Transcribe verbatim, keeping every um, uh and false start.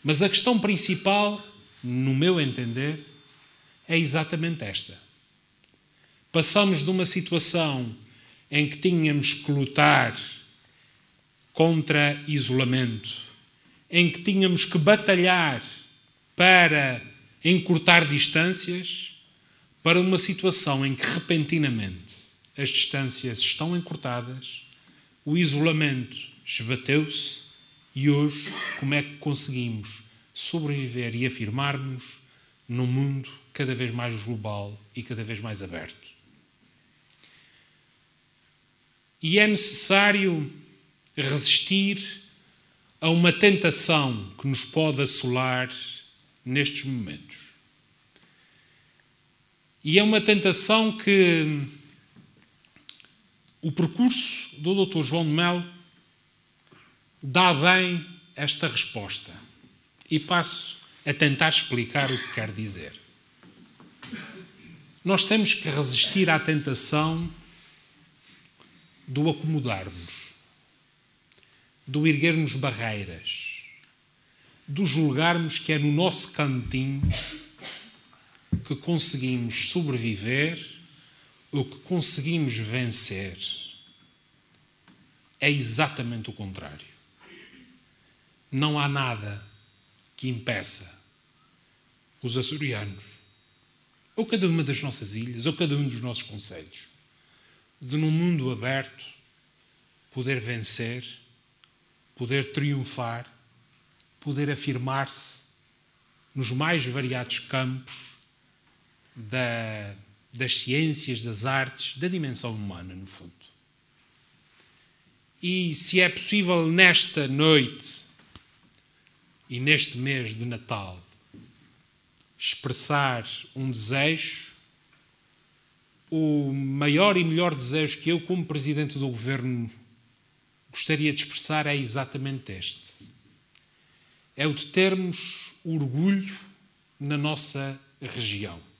Mas a questão principal, no meu entender, é exatamente esta. Passamos de uma situação em que tínhamos que lutar contra isolamento, em que tínhamos que batalhar para encurtar distâncias, para uma situação em que repentinamente as distâncias estão encurtadas, o isolamento esbateu-se e hoje como é que conseguimos sobreviver e afirmar-nos num mundo cada vez mais global e cada vez mais aberto. E é necessário resistir a uma tentação que nos pode assolar nestes momentos. E é uma tentação que o percurso do doutor João de Melo dá bem esta resposta. E passo a tentar explicar o que quer dizer. Nós temos que resistir à tentação do acomodar-nos, do erguermos barreiras, do julgarmos que é no nosso cantinho que conseguimos sobreviver ou que conseguimos vencer. É exatamente o contrário. Não há nada que impeça os açorianos, ou cada uma das nossas ilhas, ou cada um dos nossos concelhos, de num mundo aberto poder vencer, poder triunfar, poder afirmar-se nos mais variados campos da, das ciências, das artes, da dimensão humana, no fundo. E se é possível nesta noite e neste mês de Natal expressar um desejo, o maior e melhor desejo que eu, como Presidente do Governo, gostaria de expressar é exatamente este. É o de termos orgulho na nossa região.